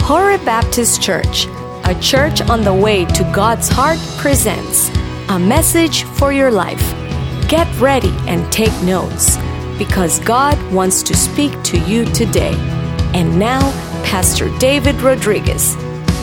Horeb Baptist Church, a church on the way to God's heart, presents a message for your life. Get ready and take notes, because God wants to speak to you today. And now, Pastor David Rodriguez.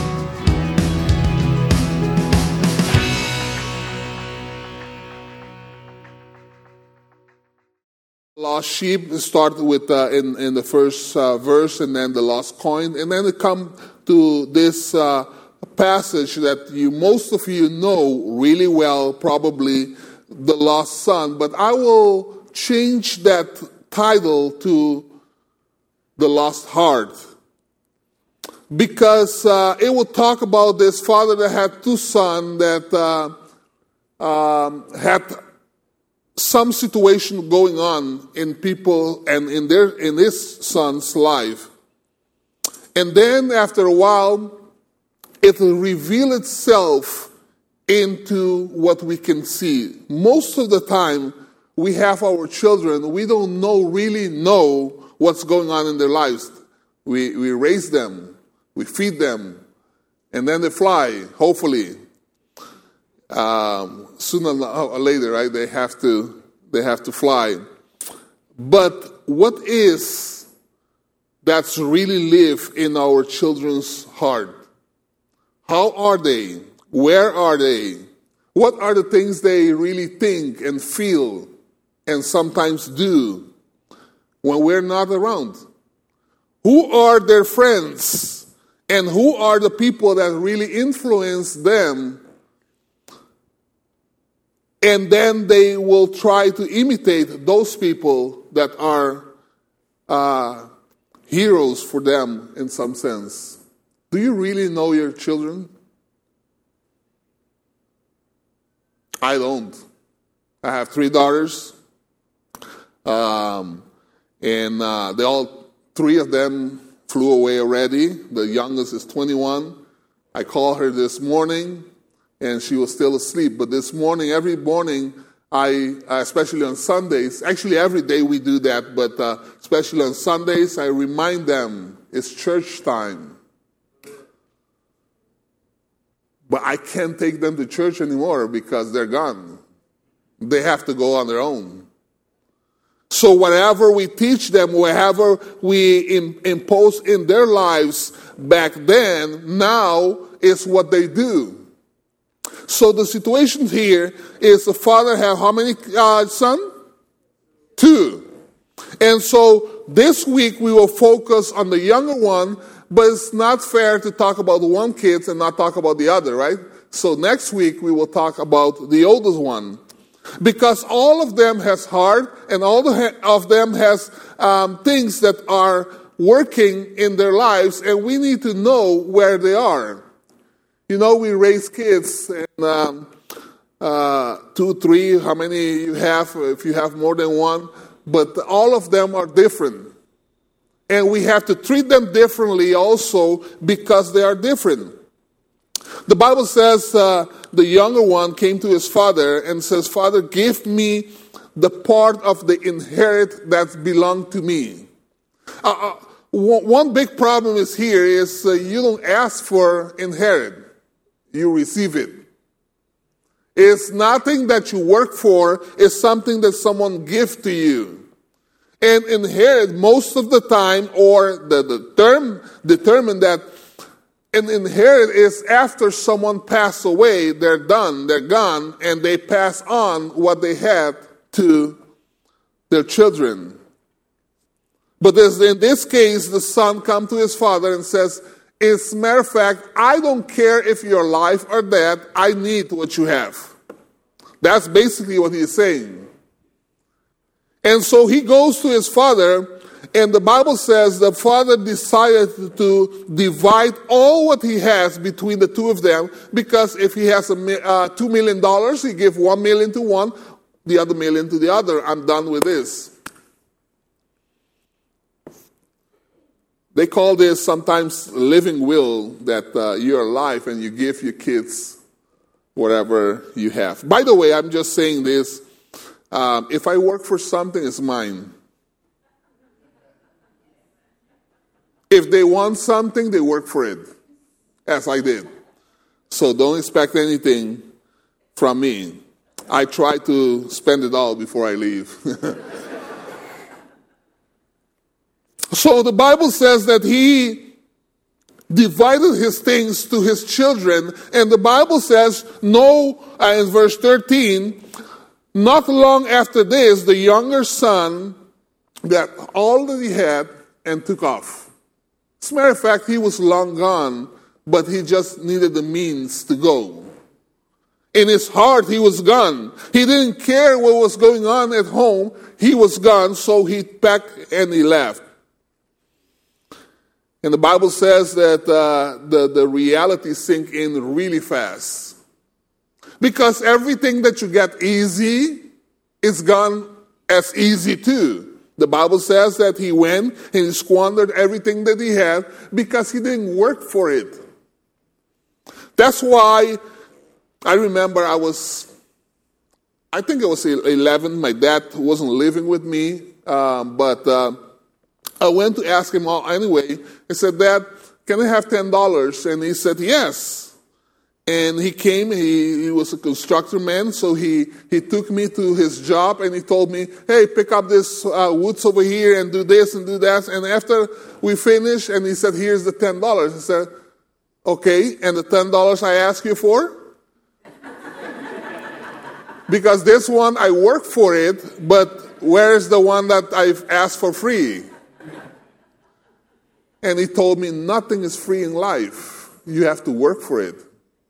Lost sheep start with in the first verse, and then the lost coin, and then it come to this passage that most of you know really well, probably the lost son. But I will change that title to the lost heart, because it will talk about this father that had two sons that had some situation going on in people and in his son's life. And then after a while, it will reveal itself into what we can see. Most of the time, we have our children, we don't really know what's going on in their lives. We raise them, we feed them, and then they fly, hopefully. Sooner or later, right? They have to fly. But what is that's really live in our children's heart? How are they? Where are they? What are the things they really think and feel and sometimes do when we're not around? Who are their friends? And who are the people that really influence them? And then they will try to imitate those people that are heroes for them in some sense. Do you really know your children? I don't. I have 3 daughters. And they all 3 of them flew away already. The youngest is 21. I called her this morning, and she was still asleep. But this morning, every morning, I, especially on Sundays, actually every day we do that, but especially on Sundays, I remind them it's church time. But I can't take them to church anymore because they're gone. They have to go on their own. So whatever we teach them, whatever we impose in their lives back then, now is what they do. So the situation here is the father have how many sons? 2. And so this week we will focus on the younger one, but it's not fair to talk about the one kid and not talk about the other, right? So next week we will talk about the oldest one. Because all of them has heart, and all of them has things that are working in their lives, and we need to know where they are. You know, we raise kids, and 2, 3, how many you have, if you have more than one, but all of them are different. And we have to treat them differently also because they are different. The Bible says the younger one came to his father and says, "Father, give me the part of the inherit that belonged to me." One big problem is here is you don't ask for inherit. You receive it. It's nothing that you work for. It's something that someone gives to you. And inherit most of the time, or the term determined that an inherit is after someone passed away, they're done, they're gone, and they pass on what they had to their children. But in this case, the son comes to his father and says, as a matter of fact, I don't care if you're alive or dead, I need what you have. That's basically what he's saying. And so he goes to his father, and the Bible says the father decided to divide all what he has between the 2 of them, because if he has $2 million, he gives $1 million to one, the other $1 million to the other. I'm done with this. They call this sometimes living will, that you're alive and you give your kids whatever you have. By the way, I'm just saying this. If I work for something, it's mine. If they want something, they work for it, as I did. So don't expect anything from me. I try to spend it all before I leave. So the Bible says that he divided his things to his children. And the Bible says, in verse 13, not long after this, the younger son got all that he had and took off. As a matter of fact, he was long gone, but he just needed the means to go. In his heart, he was gone. He didn't care what was going on at home. He was gone, so he packed and he left. And the Bible says that the reality sink in really fast. Because everything that you get easy is gone as easy too. The Bible says that he went and he squandered everything that he had because he didn't work for it. That's why I remember I think I was 11. My dad wasn't living with me, but I went to ask him anyway. I said, Dad, can I have $10? And he said, yes. And he came, he was a constructor man, so he took me to his job and he told me, hey, pick up this woods over here and do this and do that. And after we finished, and he said, here's the $10. I said, okay, and the $10 I asked you for? Because this one, I work for it, but where's the one that I've asked for free? And he told me, nothing is free in life. You have to work for it.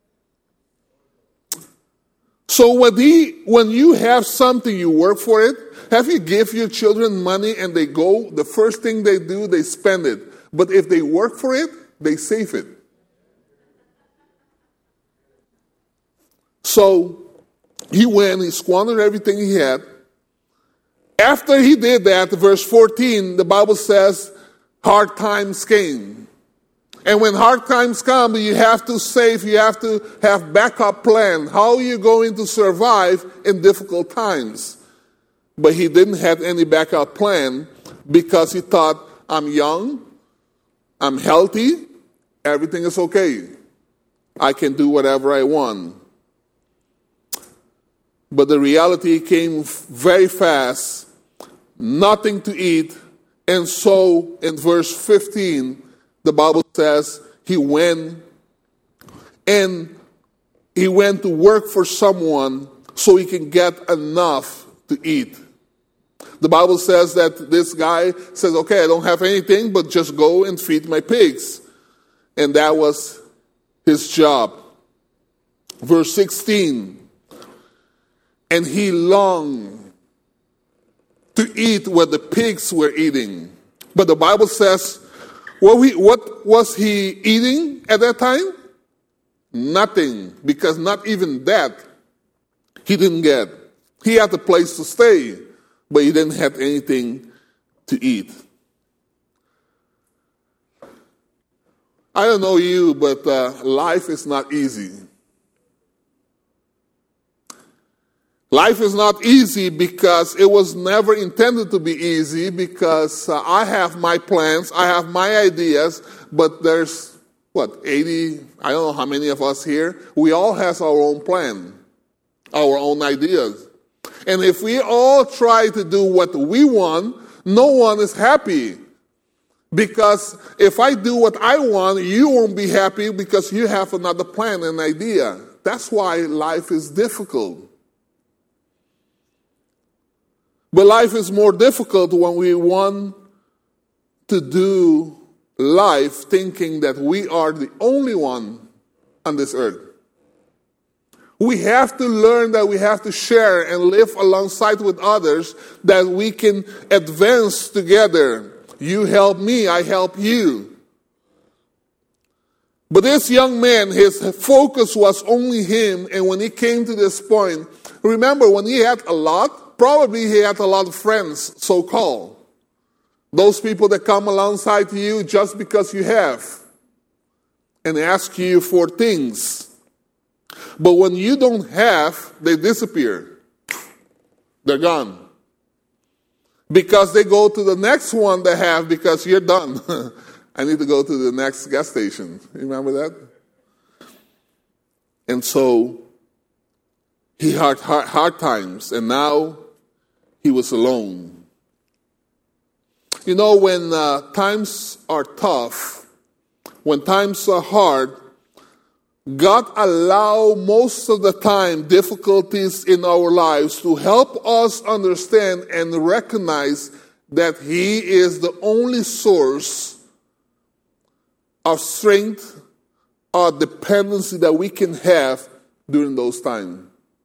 So when you have something, you work for it. Have you give your children money and they go, the first thing they do, they spend it. But if they work for it, they save it. So he went, he squandered everything he had. After he did that, verse 14, the Bible says, hard times came. And when hard times come, you have to save, you have to have backup plan. How are you going to survive in difficult times? But he didn't have any backup plan because he thought, I'm young, I'm healthy, everything is okay. I can do whatever I want. But the reality came very fast, nothing to eat. And so in verse 15, the Bible says he went to work for someone so he can get enough to eat. The Bible says that this guy says, okay, I don't have anything, but just go and feed my pigs. And that was his job. Verse 16, and he longed to eat what the pigs were eating. But the Bible says, what was he eating at that time? Nothing, because not even that he didn't get. He had a place to stay, but he didn't have anything to eat. I don't know you, but life is not easy. Life is not easy because it was never intended to be easy, because I have my plans, I have my ideas, but there's, 80, I don't know how many of us here, we all have our own plan, our own ideas. And if we all try to do what we want, no one is happy. Because if I do what I want, you won't be happy because you have another plan and idea. That's why life is difficult. But life is more difficult when we want to do life thinking that we are the only one on this earth. We have to learn that we have to share and live alongside with others, that we can advance together. You help me, I help you. But this young man, his focus was only him, and when he came to this point, remember when he had a lot, probably he had a lot of friends, so-called. Those people that come alongside you just because you have and ask you for things. But when you don't have, they disappear. They're gone. Because they go to the next one they have because you're done. I need to go to the next gas station. You remember that? And so he had hard times, and now he was alone. You know, when times are tough, when times are hard, God allows most of the time difficulties in our lives to help us understand and recognize that He is the only source of strength or dependency that we can have during those times.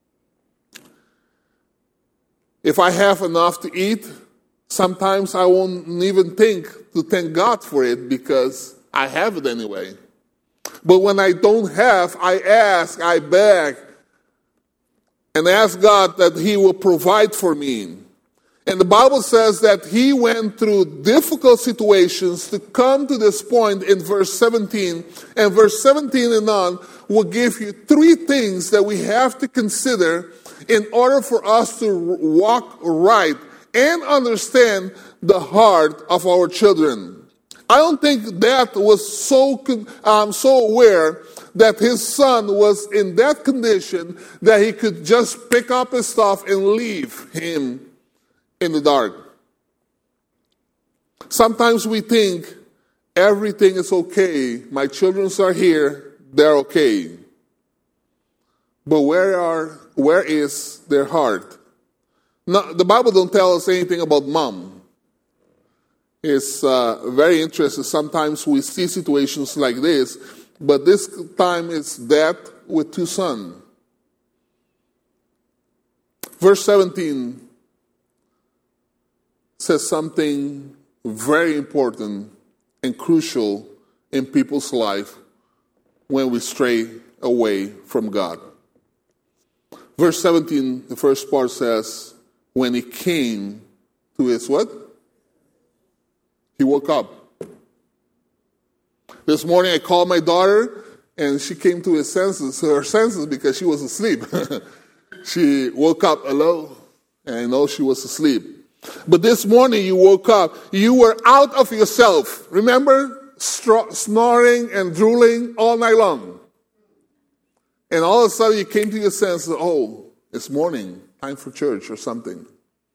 If I have enough to eat, sometimes I won't even think to thank God for it because I have it anyway. But when I don't have, I ask, I beg, and ask God that He will provide for me. And the Bible says that He went through difficult situations to come to this point in verse 17. And verse 17 and on will give you three things that we have to consider in order for us to walk right and understand the heart of our children. I don't think Dad was so aware that his son was in that condition that he could just pick up his stuff and leave him in the dark. Sometimes we think everything is okay. My children are here, they're okay. But where is their heart? Now, the Bible don't tell us anything about mom. It's very interesting. Sometimes we see situations like this, but this time it's dad with two sons. Verse 17 says something very important and crucial in people's life when we stray away from God. Verse 17, the first part says, when he came to his what? He woke up. This morning I called my daughter and she came to her senses because she was asleep. She woke up, hello, and I know she was asleep. But this morning you woke up, you were out of yourself. Remember? Snoring and drooling all night long. And all of a sudden you came to your senses, oh, it's morning, time for church or something.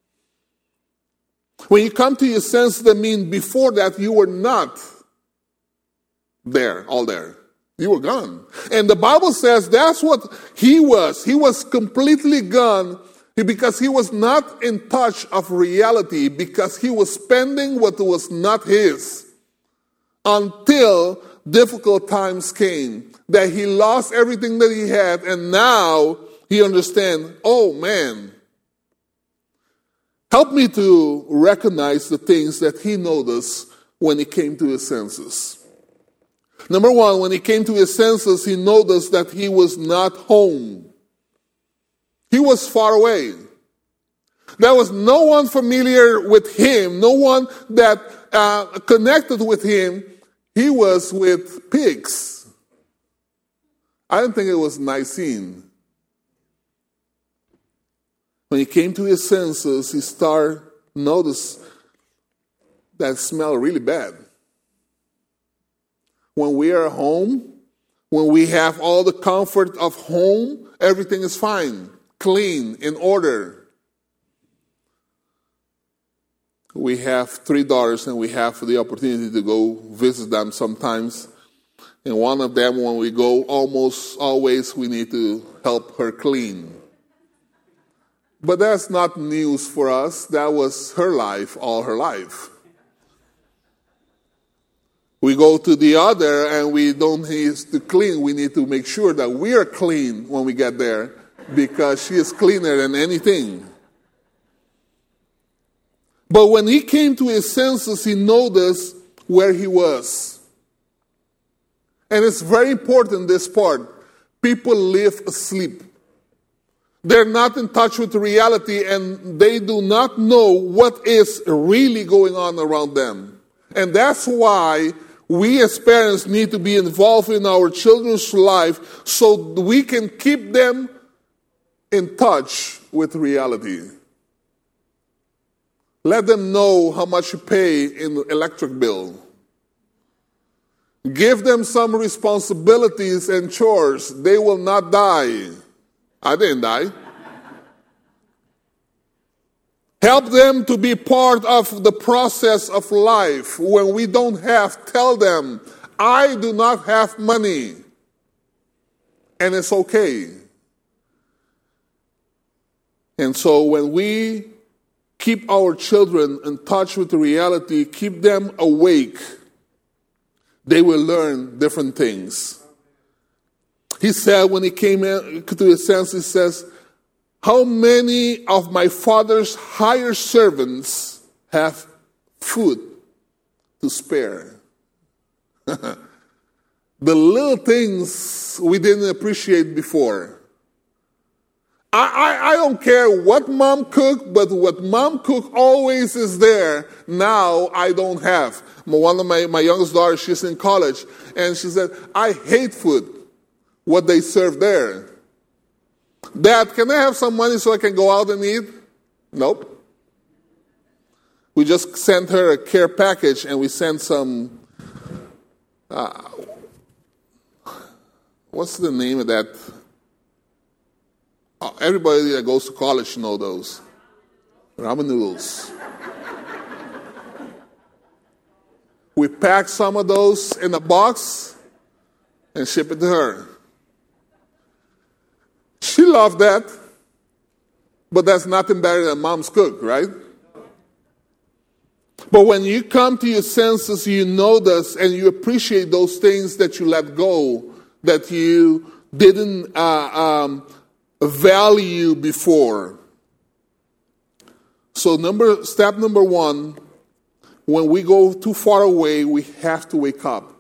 When you come to your senses, that means before that you were not there, all there. You were gone. And the Bible says that's what he was. He was completely gone because he was not in touch of reality, because he was spending what was not his until difficult times came, that he lost everything that he had, and now he understands, oh man, help me to recognize the things that he noticed when he came to his senses. Number one, when he came to his senses, he noticed that he was not home. He was far away. There was no one familiar with him, no one that connected with him. He was with pigs. I don't think it was a nice scene. When he came to his senses, he started to notice that smell really bad. When we are home, when we have all the comfort of home, everything is fine, clean, in order. We have 3 daughters and we have the opportunity to go visit them sometimes. And one of them, when we go, almost always we need to help her clean. But that's not news for us. That was her life, all her life. We go to the other and we don't need to clean. We need to make sure that we are clean when we get there because she is cleaner than anything. But when he came to his senses, he noticed where he was. And it's very important, this part. People live asleep. They're not in touch with reality and they do not know what is really going on around them. And that's why we as parents need to be involved in our children's life so we can keep them in touch with reality. Let them know how much you pay in the electric bill. Give them some responsibilities and chores. They will not die. I didn't die. Help them to be part of the process of life. When we don't have, tell them, I do not have money. And it's okay. And so when we keep our children in touch with the reality, keep them awake, they will learn different things. He said when he came to his senses, he says, how many of my father's hired servants have food to spare? The little things we didn't appreciate before. I don't care what mom cooked, but what mom cooked always is there. Now I don't have. One of my youngest daughters, she's in college, and she said, I hate food, what they serve there. Dad, can I have some money so I can go out and eat? Nope. We just sent her a care package, and we sent some, what's the name of that? Everybody that goes to college knows those. Ramen noodles. We pack some of those in a box and ship it to her. She loved that, but that's nothing better than mom's cook, right? But when you come to your senses, you know this, and you appreciate those things that you let go, that you didn't value before. So step number one, when we go too far away, we have to wake up.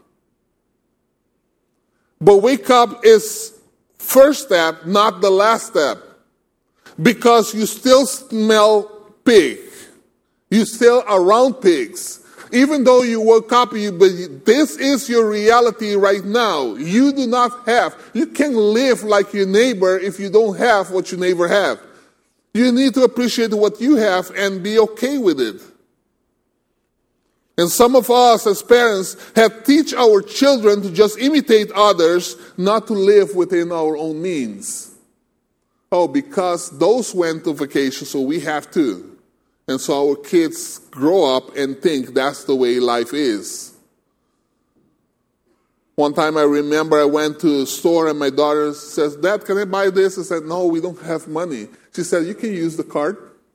But wake up is first step, not the last step. Because you still smell pig. You're still around pigs. Even though you woke up, but this is your reality right now. You do not have. You can't live like your neighbor if you don't have what your neighbor have. You need to appreciate what you have and be okay with it. And some of us as parents have teach our children to just imitate others, not to live within our own means. Oh, because those went to vacation, so we have to. And so our kids grow up and think that's the way life is. One time I remember I went to a store and my daughter says, Dad, can I buy this? I said, no, we don't have money. She said, you can use the card.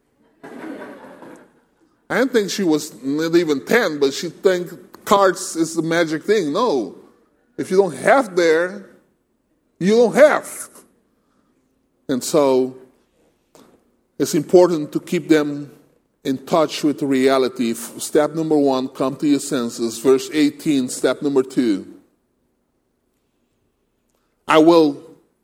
I didn't think she was not even 10, but she think cards is the magic thing. No. If you don't have there, you don't have. And so it's important to keep them in touch with reality. Step number one, come to your senses. Verse 18, step number 2. I will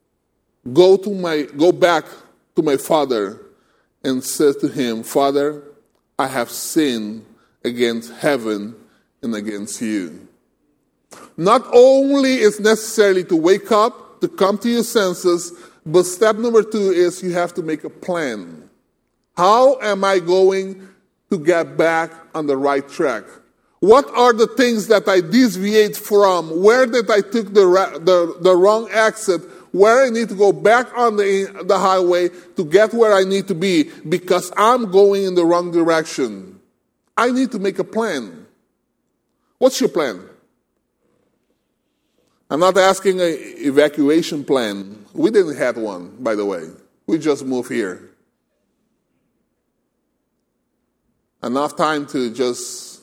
go back to my father and say to him, Father, I have sinned against heaven and against you. Not only is necessary to wake up, to come to your senses, but step number 2 is you have to make a plan. How am I going to get back on the right track? What are the things that I deviate from? Where did I take the wrong exit? Where I need to go back on the highway to get where I need to be because I'm going in the wrong direction. I need to make a plan. What's your plan? I'm not asking an evacuation plan. We didn't have one, by the way. We just moved here. Enough time to just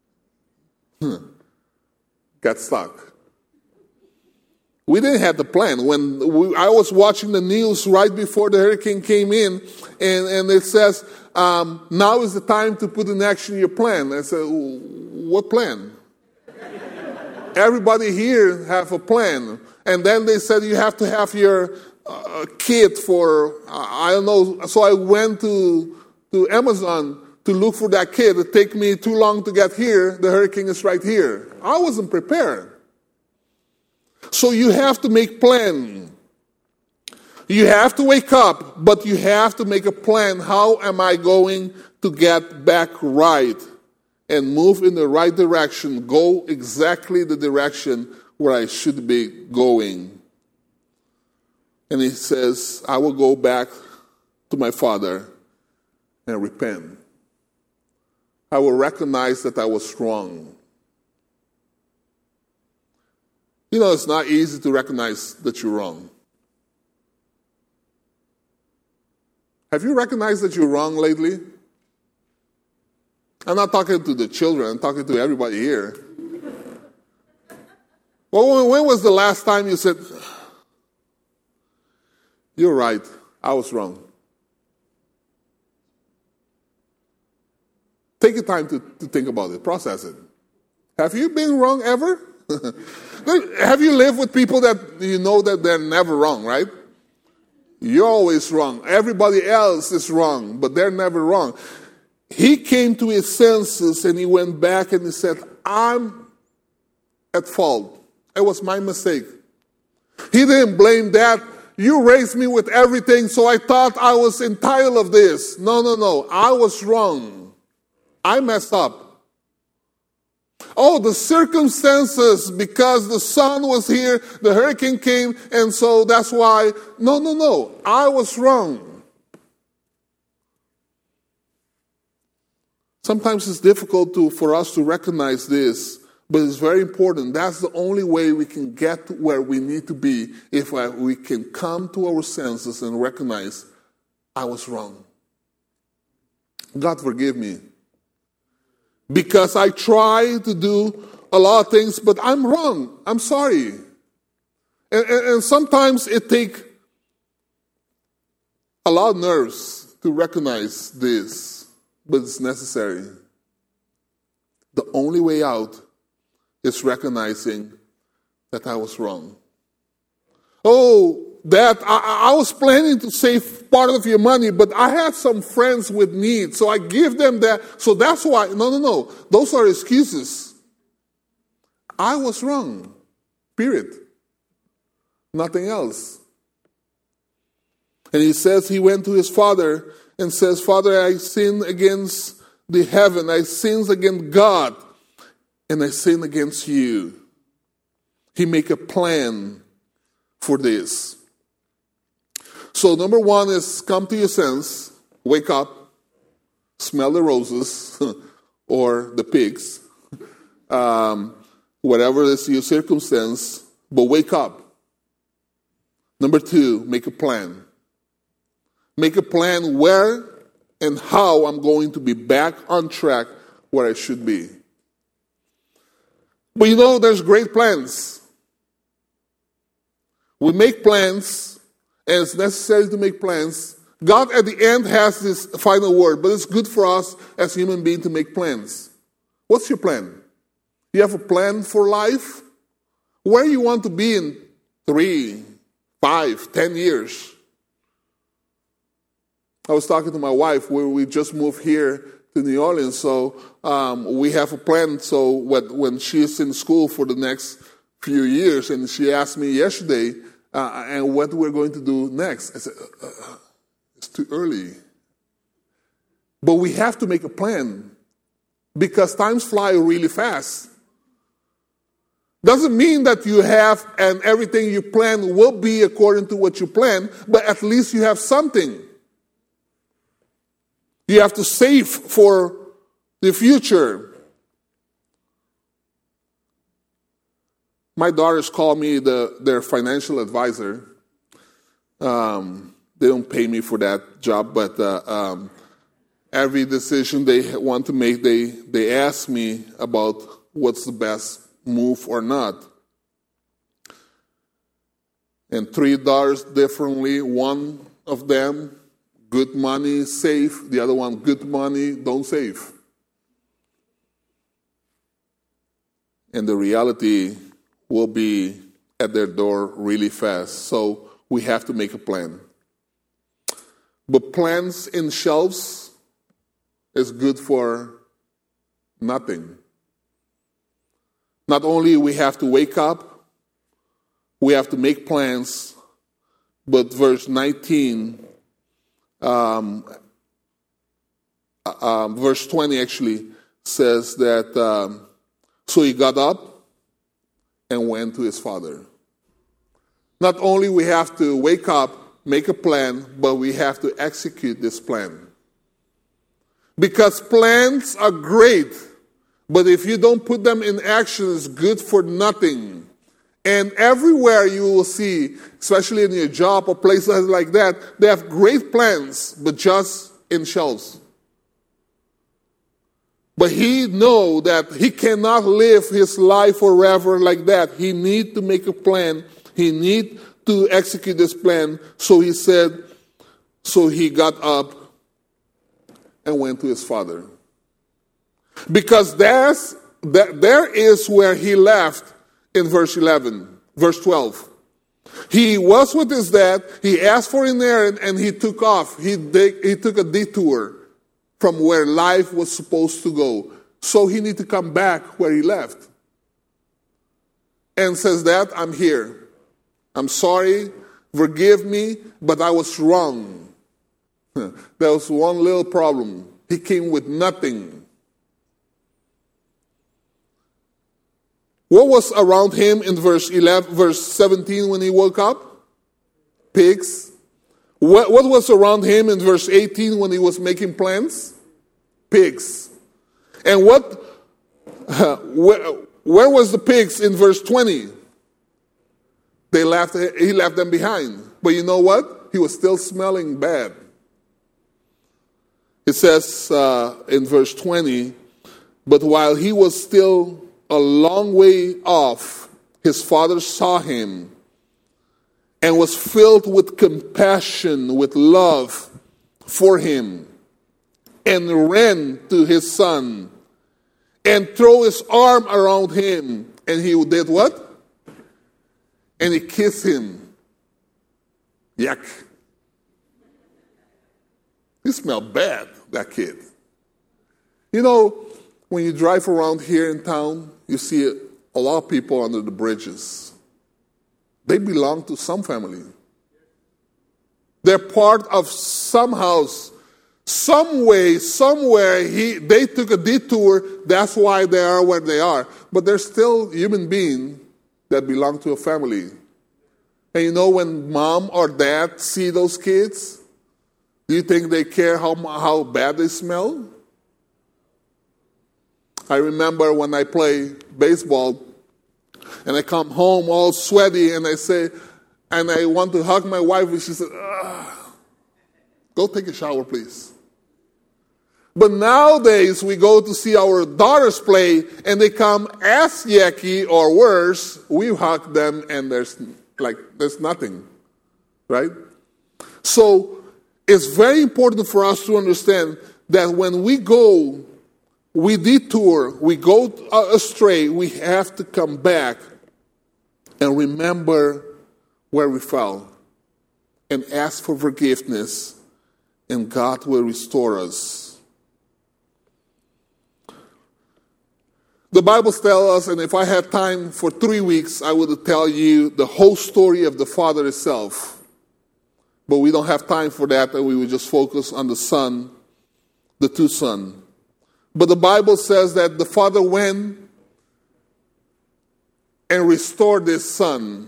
get stuck. We didn't have the plan. When I was watching the news right before the hurricane came in, and it says, now is the time to put in action your plan. I said, what plan? Everybody here have a plan. And then they said you have to have your kit for, I don't know. So I went to Amazon to look for that kit. It took me too long to get here. The hurricane is right here. I wasn't prepared. So you have to make plan. You have to wake up, but you have to make a plan. How am I going to get back right? and move in the right direction, go exactly the direction where I should be going. And he says, I will go back to my father and repent. I will recognize that I was wrong. You know, it's not easy to recognize that you're wrong. Have you recognized that you're wrong lately? I'm not talking to the children, I'm talking to everybody here. Well, when was the last time you said, you're right, I was wrong? Take your time to think about it, process it. Have you been wrong ever? Have you lived with people that you know that they're never wrong, right? You're always wrong. Everybody else is wrong, but they're never wrong. He came to his senses and he went back and he said, I'm at fault. It was my mistake. He didn't blame that. You raised me with everything, so I thought I was entitled of this. No. I was wrong. I messed up. Oh, the circumstances, because the sun was here, the hurricane came, and so that's why. No. I was wrong. Sometimes it's difficult for us to recognize this, but it's very important. That's the only way we can get to where we need to be, if we can come to our senses and recognize, I was wrong. God forgive me. Because I try to do a lot of things, but I'm wrong. I'm sorry. And sometimes it takes a lot of nerves to recognize this, but it's necessary. The only way out is recognizing that I was wrong. Oh, that I was planning to save part of your money, but I have some friends with needs, so I give them that. So that's why. No. Those are excuses. I was wrong. Period. Nothing else. And he says he went to his father and says, Father, I sinned against the heaven. I sinned against God. And I sinned against you. He make a plan for this. So number one is come to your sense, wake up, smell the roses or the pigs, whatever is your circumstance, but wake up. Number two, make a plan. Make a plan where and how I'm going to be back on track where I should be. But you know, there's great plans. We make plans, and it's necessary to make plans. God at the end has this final word, but it's good for us as human beings to make plans. What's your plan? You have a plan for life? Where you want to be in 3, 5, 10 years? I was talking to my wife where we just moved here to New Orleans, so we have a plan. So when she's in school for the next few years, and she asked me yesterday, and what we're going to do next. I said, it's too early. But we have to make a plan because times fly really fast. Doesn't mean that you have and everything you plan will be according to what you plan, but at least you have something. You have to save for the future. My daughters call me their financial advisor. They don't pay me for that job, but every decision they want to make, they ask me about what's the best move or not. And 3 daughters differently. One of them, good money, save. The other one, good money, don't save. And the reality will be at their door really fast. So we have to make a plan. But plans in shelves is good for nothing. Not only we have to wake up, we have to make plans, but verse 19, verse 20 actually, says that, so he got up and went to his father. Not only we have to wake up, make a plan, but we have to execute this plan. Because plans are great, but if you don't put them in action, it's good for nothing. And everywhere you will see, especially in your job or places like that, they have great plans, but just in shells. But he knows that he cannot live his life forever like that. He needs to make a plan. He needs to execute this plan. So he said, so he got up and went to his father. Because there is where he left in verse 12. He was with his dad. He asked for an errand and he took off. He took a detour from where life was supposed to go. So he needed to come back where he left. And says that, I'm here. I'm sorry. Forgive me, but I was wrong. There was one little problem. He came with nothing. What was around him in verse 17 when he woke up? Pigs. What was around him in verse 18 when he was making plans? Pigs. And where was the pigs in verse 20? He left them behind. But you know what? He was still smelling bad. It says in verse 20, but while he was still a long way off, his father saw him and was filled with compassion, with love for him, and ran to his son and threw his arm around him. And he did what? And he kissed him. Yuck. He smelled bad, that kid. You know, when you drive around here in town, you see a lot of people under the bridges. They belong to some family. They're part of some house. Some way, somewhere, they took a detour. That's why they are where they are. But they're still human beings that belong to a family. And you know, when mom or dad see those kids, do you think they care how bad they smell? I remember when I play baseball and I come home all sweaty and I want to hug my wife and she said, go take a shower, please. But nowadays we go to see our daughters play and they come as yucky or worse. We hug them and there's nothing, right? So it's very important for us to understand that when we detour, we go astray, we have to come back and remember where we fell and ask for forgiveness, and God will restore us. The Bible tells us, and if I had time for 3 weeks, I would tell you the whole story of the Father itself. But we don't have time for that, and we would just focus on the Son, the two sons. But the Bible says that the Father went and restored his Son.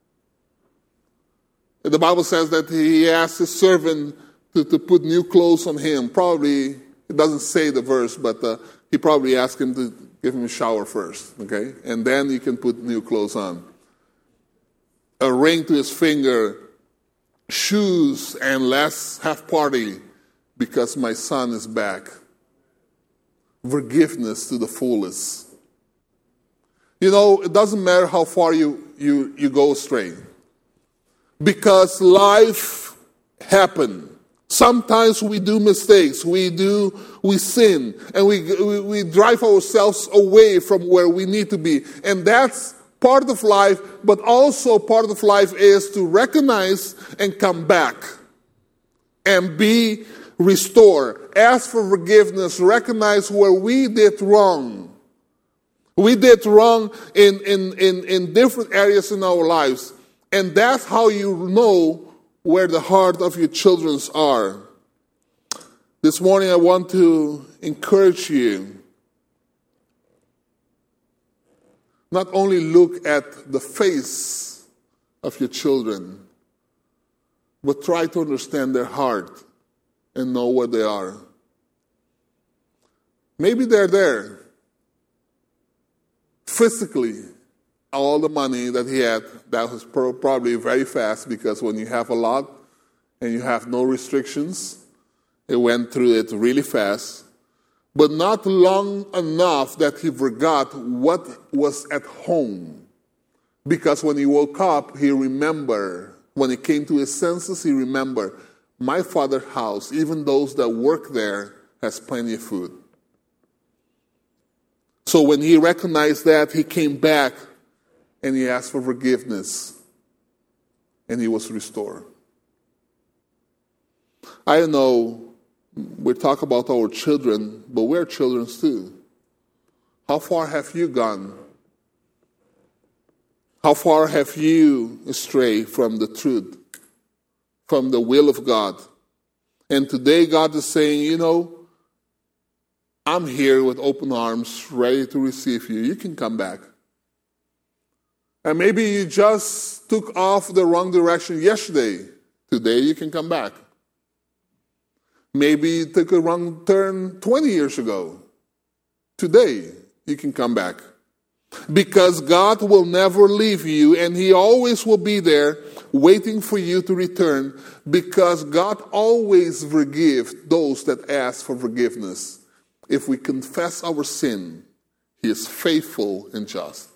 And the Bible says that he asked his servant to put new clothes on him. Probably, it doesn't say the verse, but he probably asked him to give him a shower first, okay? And then you can put new clothes on. A ring to his finger, shoes, and let's have party because my son is back. Forgiveness to the fullest. You know, it doesn't matter how far you go astray. Because life happens. Sometimes we do mistakes, we sin, and we drive ourselves away from where we need to be. And that's part of life, but also part of life is to recognize and come back and be restored. Ask for forgiveness, recognize where we did wrong. We did wrong in different areas in our lives. And that's how you know where the heart of your children are. This morning I want to encourage you Not only look at the face of your children, but try to understand their heart and know where they are. Maybe they're there physically. All the money that he had, that was probably very fast, because when you have a lot and you have no restrictions, it went through it really fast. But not long enough that he forgot what was at home. Because when he woke up, he remembered. When he came to his senses, he remembered, my father's house, even those that work there, has plenty of food. So when he recognized that, he came back and he asked for forgiveness. And he was restored. I don't know, we talk about our children, but we're children too. How far have you gone? How far have you strayed from the truth, from the will of God? And today God is saying, I'm here with open arms, ready to receive you. You can come back. And maybe you just took off the wrong direction yesterday. Today you can come back. Maybe you took a wrong turn 20 years ago. Today, you can come back. Because God will never leave you, and he always will be there waiting for you to return, because God always forgives those that ask for forgiveness. If we confess our sin, he is faithful and just.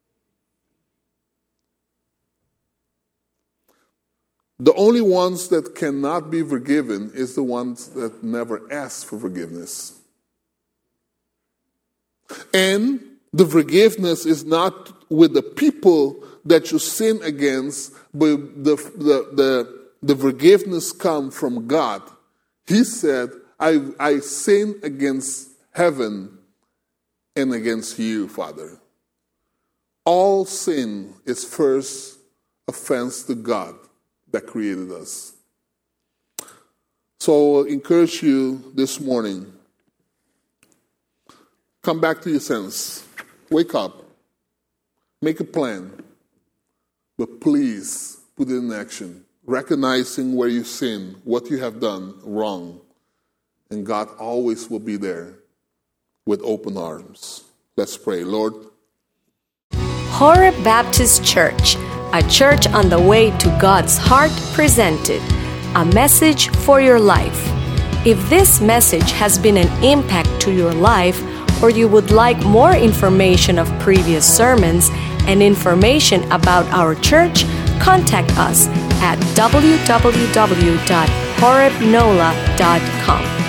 The only ones that cannot be forgiven is the ones that never ask for forgiveness. And the forgiveness is not with the people that you sin against, but the forgiveness comes from God. He said, I sin against heaven and against you, Father. All sin is first offense to God that created us. So I encourage you this morning, come back to your sense. Wake up. Make a plan. But please put it in action. Recognizing where you sin, what you have done wrong. And God always will be there with open arms. Let's pray. Lord. Horeb Baptist Church, a church on the way to God's heart, presented a message for your life. If this message has been an impact to your life, or you would like more information of previous sermons and information about our church, contact us at www.horebnola.com.